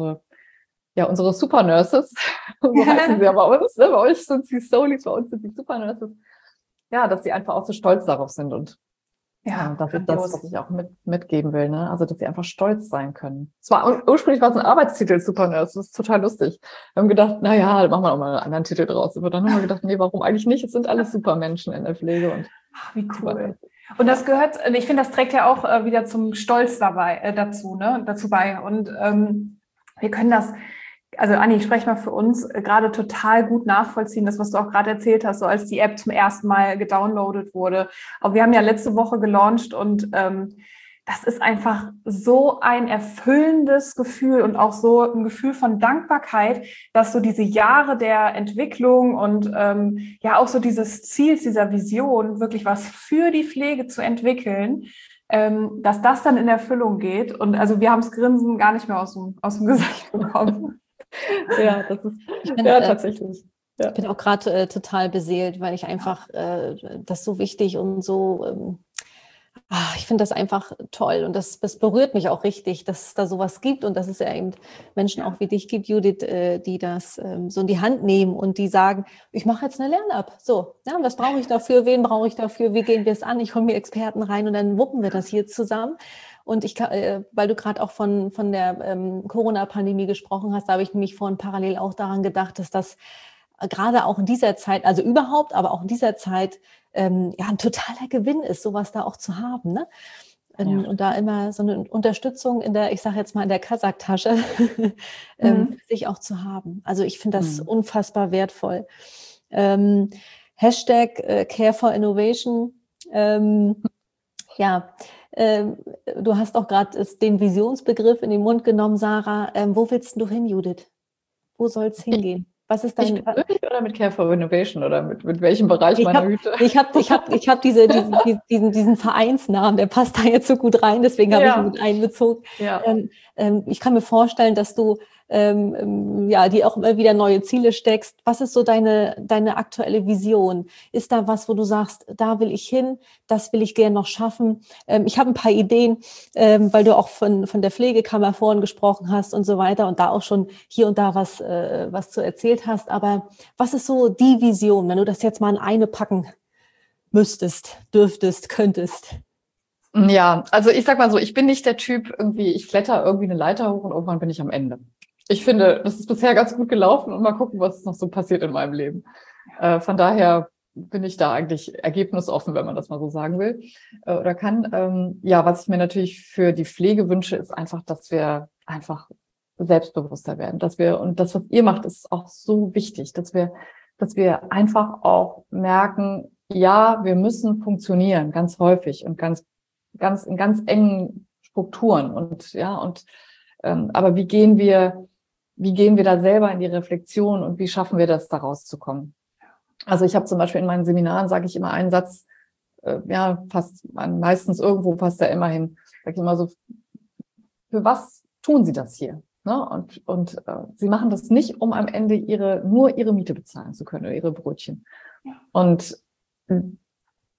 Super Nurses, so heißen sie ja bei uns, ne? Bei euch sind sie Soulies, bei uns sind sie Super Nurses, ja, dass sie einfach auch so stolz darauf sind und ja, das ist das, was ich auch mitgeben will, ne? Also, dass sie einfach stolz sein können. Ursprünglich war es ein Arbeitstitel, Super Nurse. Das ist total lustig. Wir haben gedacht, na ja, machen wir auch mal einen anderen Titel draus. Aber dann haben wir gedacht, nee, warum eigentlich nicht? Es sind alles Supermenschen in der Pflege und
wie cool. Und das gehört, ich finde, das trägt ja auch wieder zum Stolz dazu bei. Und wir können das, also Anni, ich spreche mal für uns, gerade total gut nachvollziehen, das, was du auch gerade erzählt hast, so als die App zum ersten Mal gedownloadet wurde. Aber wir haben ja letzte Woche gelauncht und das ist einfach so ein erfüllendes Gefühl und auch so ein Gefühl von Dankbarkeit, dass so diese Jahre der Entwicklung und ja auch so dieses Ziels, dieser Vision, wirklich was für die Pflege zu entwickeln, dass das dann in Erfüllung geht. Und also wir haben das Grinsen gar nicht mehr aus dem Gesicht bekommen.
Ja, das ist tatsächlich. Ja.
Ich bin auch gerade total beseelt, weil ich einfach das so wichtig und so, ich finde das einfach toll und das berührt mich auch richtig, dass es da sowas gibt und dass es ja eben Menschen auch wie dich gibt, Judith, die das so in die Hand nehmen und die sagen, ich mache jetzt eine Lern-App. So, ja, was brauche ich dafür? Wen brauche ich dafür? Wie gehen wir es an? Ich hole mir Experten rein und dann wuppen wir das hier zusammen. Und weil du gerade auch von der Corona-Pandemie gesprochen hast, da habe ich nämlich vorhin parallel auch daran gedacht, dass das gerade auch in dieser Zeit, also überhaupt, aber auch in dieser Zeit, ein totaler Gewinn ist, sowas da auch zu haben, ne? Und da immer so eine Unterstützung in der, ich sage jetzt mal in der Kasaktasche, sich auch zu haben. Also ich finde das unfassbar wertvoll. Hashtag Care for Innovation. Du hast auch gerade den Visionsbegriff in den Mund genommen, Sarah. Wo willst du hin, Judith? Wo soll es hingehen? Was ist dein...
Oder mit Care for Innovation oder mit welchem Bereich meiner Hüte?
Ich hab diesen Vereinsnamen, der passt da jetzt so gut rein, deswegen habe ich ihn mit einbezogen. Ja. Ich kann mir vorstellen, dass du die auch immer wieder neue Ziele steckst. Was ist so deine aktuelle Vision? Ist da was, wo du sagst, da will ich hin, das will ich gerne noch schaffen? Ich habe ein paar Ideen, weil du auch von der Pflegekammer vorhin gesprochen hast und so weiter und da auch schon hier und da was zu erzählt hast. Aber was ist so die Vision, wenn du das jetzt mal in eine packen müsstest, dürftest, könntest?
Ja, also ich sag mal so, ich bin nicht der Typ, ich kletter irgendwie eine Leiter hoch und irgendwann bin ich am Ende. Ich finde, das ist bisher ganz gut gelaufen und mal gucken, was noch so passiert in meinem Leben. Von daher bin ich da eigentlich ergebnisoffen, wenn man das mal so sagen will oder kann. Was ich mir natürlich für die Pflege wünsche, ist einfach, dass wir einfach selbstbewusster werden. Und das, was ihr macht, ist auch so wichtig, dass wir einfach auch merken, ja, wir müssen funktionieren, ganz häufig und in ganz engen Strukturen aber wie gehen wir da selber in die Reflexion und wie schaffen wir das, da rauszukommen? Also ich habe zum Beispiel in meinen Seminaren, sage ich immer einen Satz, meistens irgendwo passt er immer hin, sage ich immer so, für was tun Sie das hier? Ne? Und Sie machen das nicht, um am Ende nur ihre Miete bezahlen zu können oder ihre Brötchen. Ja. Und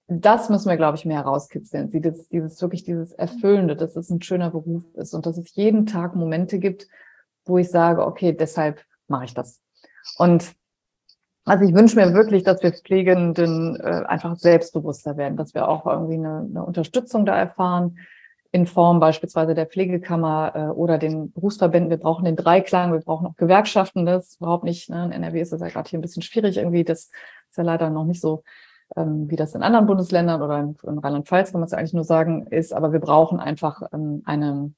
das müssen wir, glaube ich, mehr herauskitzeln. Dieses Erfüllende, dass es ein schöner Beruf ist und dass es jeden Tag Momente gibt, wo ich sage, okay, deshalb mache ich das. Und also ich wünsche mir wirklich, dass wir Pflegenden einfach selbstbewusster werden, dass wir auch irgendwie eine Unterstützung da erfahren, in Form beispielsweise der Pflegekammer oder den Berufsverbänden. Wir brauchen den Dreiklang, wir brauchen auch Gewerkschaften, das ist überhaupt nicht, ne? In NRW ist das ja gerade hier ein bisschen schwierig irgendwie, das ist ja leider noch nicht so, wie das in anderen Bundesländern oder in Rheinland-Pfalz, kann man es ja eigentlich nur sagen, ist, aber wir brauchen einfach einen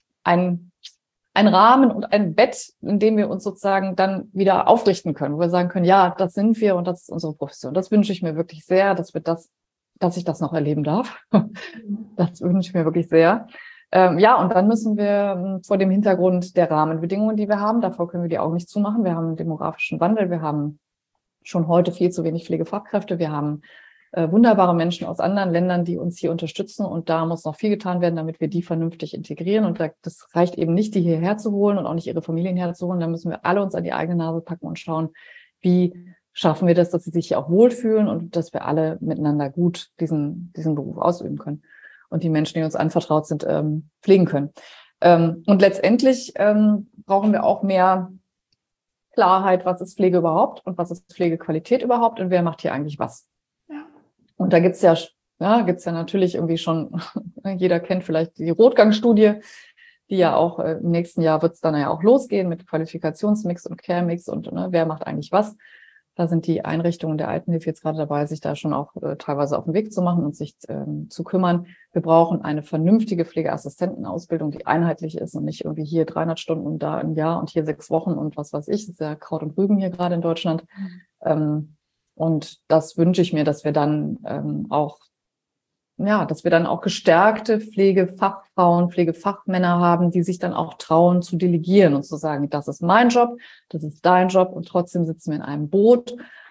Rahmen und ein Bett, in dem wir uns sozusagen dann wieder aufrichten können, wo wir sagen können, ja, das sind wir und das ist unsere Profession. Das wünsche ich mir wirklich sehr, dass ich das noch erleben darf. Das wünsche ich mir wirklich sehr. Ja, und dann müssen wir vor dem Hintergrund der Rahmenbedingungen, die wir haben, davor können wir die Augen nicht zumachen. Wir haben einen demografischen Wandel, wir haben schon heute viel zu wenig Pflegefachkräfte, wir haben wunderbare Menschen aus anderen Ländern, die uns hier unterstützen. Und da muss noch viel getan werden, damit wir die vernünftig integrieren. Und das reicht eben nicht, die hierher zu holen und auch nicht ihre Familien herzuholen. Da müssen wir alle uns an die eigene Nase packen und schauen, wie schaffen wir das, dass sie sich hier auch wohlfühlen und dass wir alle miteinander gut diesen Beruf ausüben können und die Menschen, die uns anvertraut sind, pflegen können. Und letztendlich brauchen wir auch mehr Klarheit, was ist Pflege überhaupt und was ist Pflegequalität überhaupt und wer macht hier eigentlich was. Ja. Und da gibt's ja natürlich irgendwie schon, jeder kennt vielleicht die Rotgang-Studie, die ja auch im nächsten Jahr wird es dann ja auch losgehen mit Qualifikationsmix und Care-Mix und wer macht eigentlich was. Da sind die Einrichtungen der Altenhilfe jetzt gerade dabei, sich da schon auch teilweise auf den Weg zu machen und sich zu kümmern. Wir brauchen eine vernünftige Pflegeassistentenausbildung, die einheitlich ist und nicht irgendwie hier 300 Stunden und da ein Jahr und hier 6 Wochen und was weiß ich. Das ist ja Kraut und Rüben hier gerade in Deutschland. Und das wünsche ich mir, dass wir dann auch gestärkte Pflegefachfrauen, Pflegefachmänner haben, die sich dann auch trauen zu delegieren und zu sagen, das ist mein Job, das ist dein Job und trotzdem sitzen wir in einem Boot.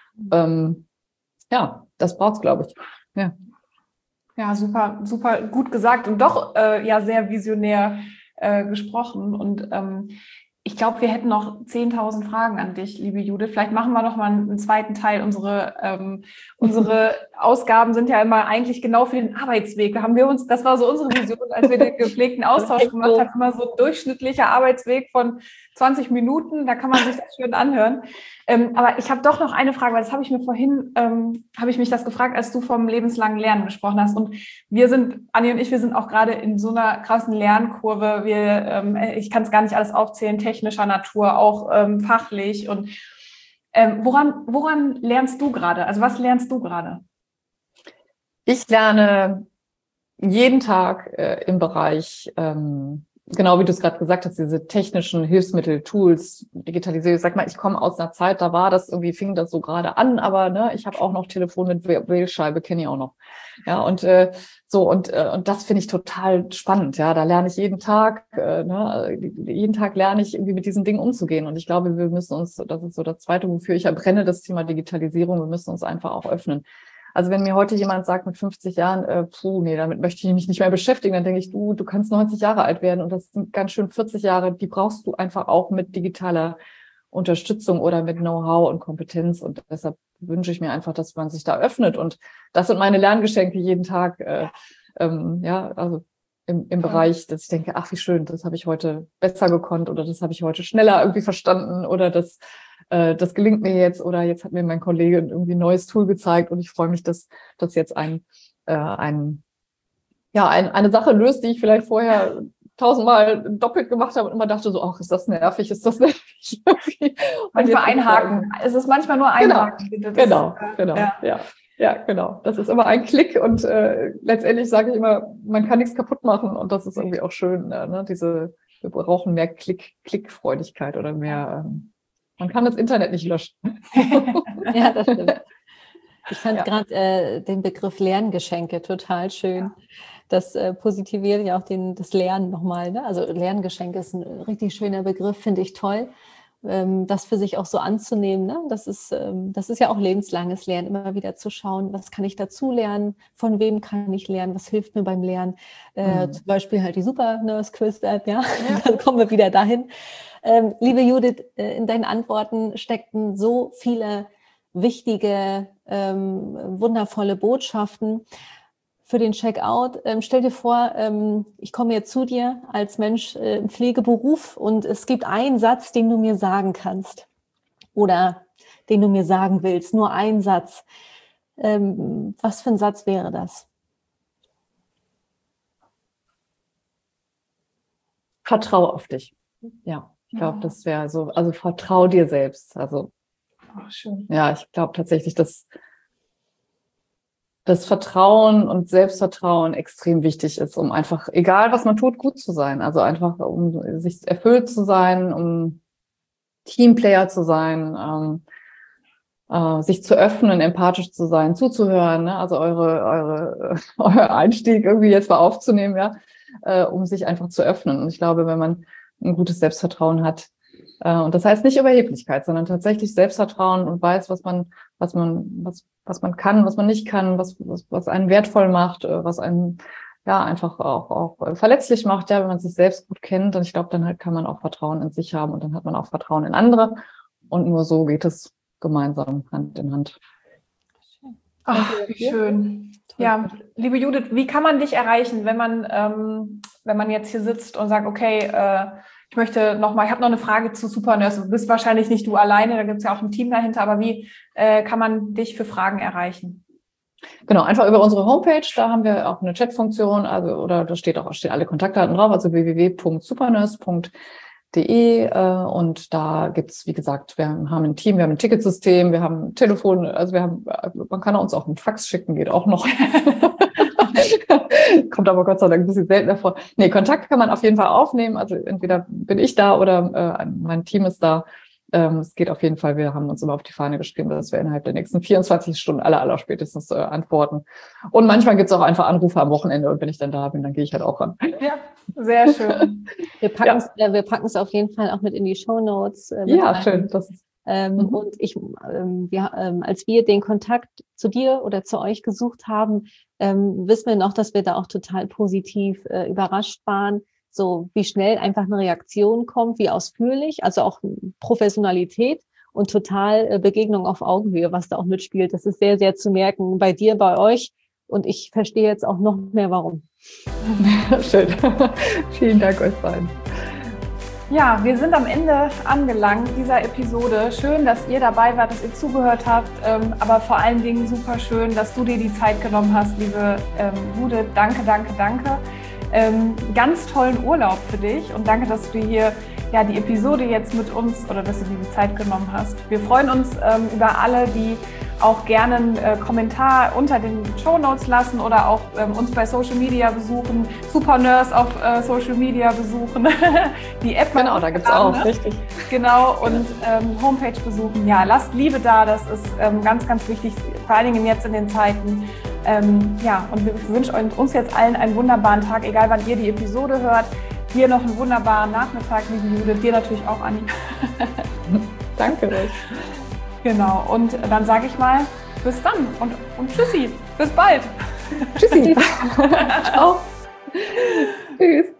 Das braucht's, glaube ich. Ja.
Ja, super, super gut gesagt und doch sehr visionär gesprochen. Und ich glaube, wir hätten noch 10.000 Fragen an dich, liebe Judith. Vielleicht machen wir noch mal einen zweiten Teil. Unsere Ausgaben sind ja immer eigentlich genau für den Arbeitsweg. Das war so unsere Vision, als wir den gepflegten Austausch gemacht haben, immer so ein durchschnittlicher Arbeitsweg von 20 Minuten. Da kann man sich das schön anhören. Aber ich habe doch noch eine Frage, weil das habe ich mir vorhin, habe ich mich das gefragt, als du vom lebenslangen Lernen gesprochen hast. Und Anni und ich, wir sind auch gerade in so einer krassen Lernkurve. Ich kann es gar nicht alles aufzählen, technischer Natur, auch fachlich. Und woran lernst du gerade? Also was lernst du gerade?
Ich lerne jeden Tag im Bereich genau wie du es gerade gesagt hast, diese technischen Hilfsmittel, Tools, Digitalisierung. Sag mal, ich komme aus einer Zeit, fing das so gerade an, aber ich habe auch noch Telefon mit Wählscheibe, kenne ich auch noch. Ja, und das finde ich total spannend. Ja, da lerne ich jeden Tag, jeden Tag lerne ich irgendwie mit diesen Dingen umzugehen. Und ich glaube, wir müssen uns, das ist so das Zweite, wofür ich brenne, das Thema Digitalisierung, wir müssen uns einfach auch öffnen. Also wenn mir heute jemand sagt mit 50 Jahren, damit möchte ich mich nicht mehr beschäftigen, dann denke ich, du kannst 90 Jahre alt werden und das sind ganz schön 40 Jahre, die brauchst du einfach auch mit digitaler Unterstützung oder mit Know-how und Kompetenz und deshalb wünsche ich mir einfach, dass man sich da öffnet und das sind meine Lerngeschenke jeden Tag, also im Bereich, dass ich denke, ach wie schön, das habe ich heute besser gekonnt oder das habe ich heute schneller irgendwie verstanden oder das gelingt mir jetzt oder jetzt hat mir mein Kollege irgendwie ein neues Tool gezeigt und ich freue mich, dass das jetzt eine Sache löst, die ich vielleicht vorher 1000-mal doppelt gemacht habe und immer dachte so, ach, ist das nervig.
Manchmal einhaken. Es ist manchmal nur einhaken.
Genau. Ja, genau. Das ist immer ein Klick und letztendlich sage ich immer, man kann nichts kaputt machen und das ist irgendwie auch schön. Wir brauchen mehr Klickfreudigkeit oder mehr. Man kann das Internet nicht löschen.
Ja, das stimmt. Ich fand gerade den Begriff Lerngeschenke total schön. Das positiviert ja auch das Lernen nochmal. Ne? Also Lerngeschenke ist ein richtig schöner Begriff, finde ich toll. Das für sich auch so anzunehmen. Ne? Das ist ja auch lebenslanges Lernen, immer wieder zu schauen, was kann ich dazu lernen, von wem kann ich lernen, was hilft mir beim Lernen. Zum Beispiel halt die Super Nurse Quiz App, ja. Dann kommen wir wieder dahin. Liebe Judith, in deinen Antworten steckten so viele wichtige wundervolle Botschaften für den Checkout. Stell dir vor, ich komme jetzt zu dir als Mensch im Pflegeberuf und es gibt einen Satz, den du mir sagen kannst oder den du mir sagen willst, nur einen Satz. Was für ein Satz wäre das?
Vertrau auf dich. Ja, ich glaube, das wäre so, also vertrau dir selbst. Also,
schön.
Ja, ich glaube tatsächlich, dass das Vertrauen und Selbstvertrauen extrem wichtig ist, um einfach, egal was man tut, gut zu sein. Also einfach, um sich erfüllt zu sein, um Teamplayer zu sein, sich zu öffnen, empathisch zu sein, zuzuhören, ne? Also euer Einstieg irgendwie jetzt mal aufzunehmen, ja, um sich einfach zu öffnen. Und ich glaube, wenn man ein gutes Selbstvertrauen hat, und das heißt nicht Überheblichkeit, sondern tatsächlich Selbstvertrauen und weiß, was man kann, was man nicht kann, was einen wertvoll macht, was einen ja einfach auch verletzlich macht, ja, wenn man sich selbst gut kennt. Und ich glaube, dann halt kann man auch Vertrauen in sich haben und dann hat man auch Vertrauen in andere. Und nur so geht es gemeinsam Hand in Hand.
Ach, wie schön. Ja, liebe Judith, wie kann man dich erreichen, wenn man jetzt hier sitzt und sagt, okay, ich habe noch eine Frage zu Supernurse. Du bist wahrscheinlich nicht du alleine, da gibt es ja auch ein Team dahinter, aber wie kann man dich für Fragen erreichen?
Genau, einfach über unsere Homepage, da haben wir auch eine Chatfunktion, oder da stehen alle Kontaktdaten drauf, also www.supernurse.de, und da gibt's, wie gesagt, wir haben ein Team, wir haben ein Ticketsystem, wir haben ein Telefon, also man kann uns auch einen Fax schicken, geht auch noch. Kommt aber Gott sei Dank ein bisschen seltener vor. Nee, Kontakt kann man auf jeden Fall aufnehmen. Also entweder bin ich da oder mein Team ist da. Es geht auf jeden Fall. Wir haben uns immer auf die Fahne geschrieben, dass wir innerhalb der nächsten 24 Stunden aller spätestens antworten. Und manchmal gibt es auch einfach Anrufe am Wochenende und wenn ich dann da bin, dann gehe ich halt auch ran.
Ja, sehr schön.
Wir packen es auf jeden Fall auch mit in die Shownotes.
Schön. Das ist
Und als wir den Kontakt zu dir oder zu euch gesucht haben, wissen wir noch, dass wir da auch total positiv überrascht waren, so wie schnell einfach eine Reaktion kommt, wie ausführlich, also auch Professionalität und total Begegnung auf Augenhöhe, was da auch mitspielt. Das ist sehr, sehr zu merken bei dir, bei euch. Und ich verstehe jetzt auch noch mehr, warum.
Schön. Vielen Dank euch beiden.
Ja, wir sind am Ende angelangt dieser Episode. Schön, dass ihr dabei wart, dass ihr zugehört habt, aber vor allen Dingen super schön, dass du dir die Zeit genommen hast, liebe Judith. Danke, danke, danke. Ganz tollen Urlaub für dich und danke, dass du hier die Episode jetzt mit uns oder dass du dir die Zeit genommen hast. Wir freuen uns über alle, die auch gerne einen Kommentar unter den Shownotes lassen oder auch uns bei Social Media besuchen, Supernurse auf Social Media besuchen, die App.
Genau, da gibt's auch, richtig.
Genau, und Homepage besuchen. Ja, lasst Liebe da, das ist ganz, ganz wichtig, vor allen Dingen jetzt in den Zeiten. Und wir wünschen uns jetzt allen einen wunderbaren Tag, egal wann ihr die Episode hört. Dir noch einen wunderbaren Nachmittag, liebe Judith, dir natürlich auch, Anni.
Danke euch.
Genau, und dann sage ich mal, bis dann und tschüssi, bis bald.
Tschüssi. Ciao. Tschüss.